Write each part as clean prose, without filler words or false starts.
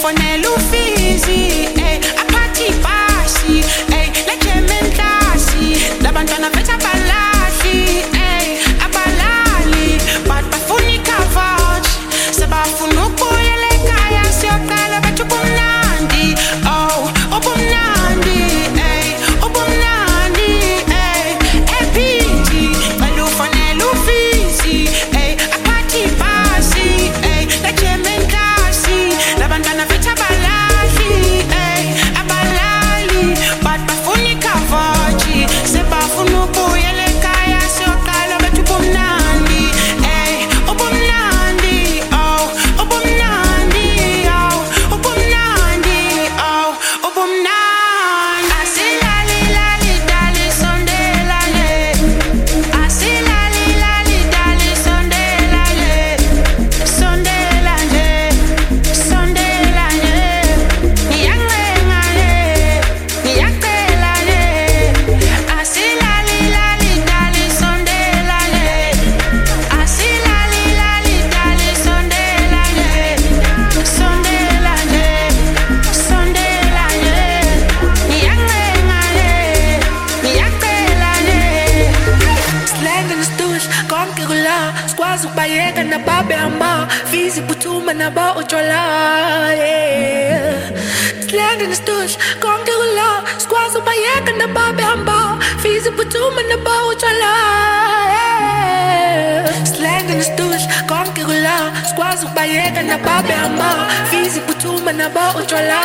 ufonela ufizi aphathi ibhasi lejementasi labantwana bethu abalahli abalali but bafuna ikhavaji sebafuna ukubuyela ekhaya siyoqala bethu ubumnandi ubumnandi ubumnandi ephindi cela ufonela ufizi aphathi ibhasi lejementasi labantwana bethu abalahli abalali but bafuna ikhavaji sebafuna ukubuyela ekhaya siyoqala bethu ubumnandi ubumnandi ubumnandi ubumnandi ubumnandi asilali lali dali sondelane asilali lali dali sondelane sondelane sondelane ngiyanqengane ngiyacelane asilali lali dali sondelane asilali lali dali sondelane sondelane sondelane ngiyanqengane ngiyacelane Slang in the stush, konke kula Sikwazi ukubayeka nababehamba Fizi phuthuma nabo utshwala Slang in the stush, konke kula Sikwazi ukubayeka nababehamba Fizi phuthuma nabo utshwala Slang in the stush, konke kula Sikwazi ukubayeka nababehamba Fizi phuthuma nabo utshwala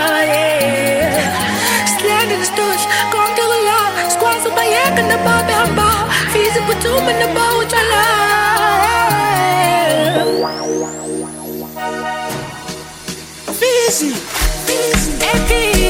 Slang in the stush, konke kula Sikwazi ukubayeka nababehamba Fizi phuthuma nabo utshwala Fizi, Fizi,